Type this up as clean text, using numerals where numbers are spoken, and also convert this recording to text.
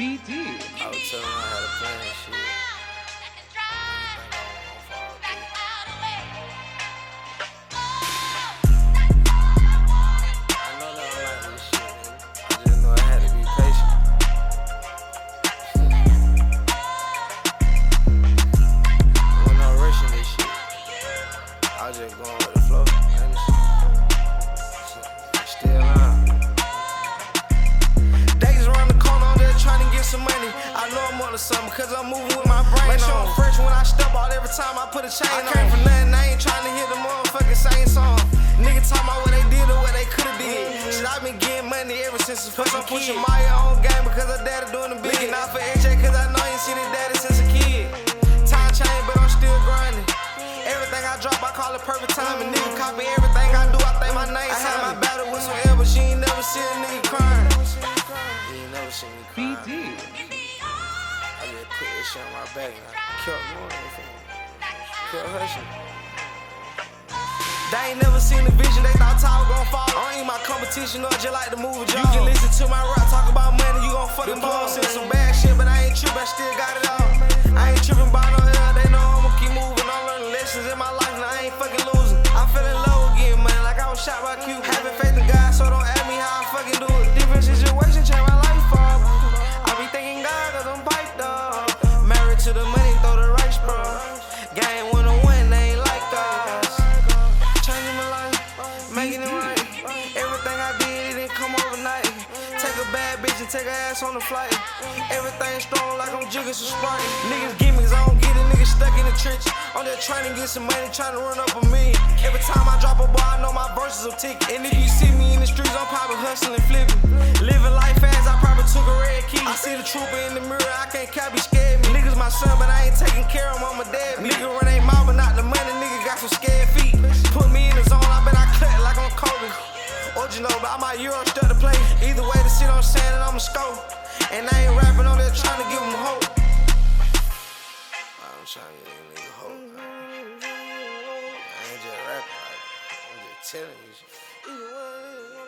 BD. I was telling her how to plan and shit. I know that I like this shit, nigga. I just know I had to be patient. When I'm rushing this shit, I was just going with the flow. Still on. Days around the corner, I'm just trying to get some money. I know I'm on to something, cause I'm moving with my brain. Make sure I'm fresh when I step out every time I put a chain on. I came from nothing, I ain't trying to hear the motherfucking same song. Nigga talking about what they did or what they could've did. Shit, I been getting money ever since a fucking kid. I'm pushing Maya on game because her daddy doing the big. Looking out for AJ cause I know you see the daddy since a kid. Time change, but I'm still grinding. Everything I drop, I call it perfect time. And nigga copy everything I do, I think my name. I had my battle with some L, but she ain't never seen a nigga crying. You ain't never seen me crying. BD. I just put that shit on my back and I kept going. Kept hushing. They ain't never seen the vision, they thought Tower gon' fall. I ain't my competition, or just like to move a job. You can listen to my rap, talk about money, you gon' fucking ball. Said some bad shit, but I ain't trippin', I still got it all. I ain't trippin' about no hell, they know I'ma keep moving. I'm learning lessons in my life, now I ain't fucking losing. I fell in love with getting money, like I was shot by Q. Having faith in God, so don't ask me how I fucking do it. Different situation, change my life up. I be thanking God, cause I'm piped up. Married to the money, throw the rice, bro. Game 101, they ain't like us. Changing my life, making it right. Everything I did, it didn't come overnight. Take a bad bitch and take her ass on the flight. Everything strong like I'm jigging some Sprite. Niggas gimmicks, I don't get it, niggas stuck in the trench. I'm just trying to get some money, trying to run up a million. Every time I drop a bar, I know my verses will tick. And if you see me in the streets, I'm probably hustling, flipping. Living life fast, I probably took a red key. I see the trooper in the mirror, I can't cap, he scared me. Niggas my son, but I ain't taking care of him, I'm a dad. Nigga run they mouth, but not the money, nigga got some scared feet. Put me in the zone, I bet I cut like I'm Kobe. Or you know, but I might Euro stuff to play. Either way, to sit on sand and I'ma score. And I ain't rapping on there trying to give them hope. I'm trying to give them nigga hope. I ain't just rapping, I'm just telling you shit.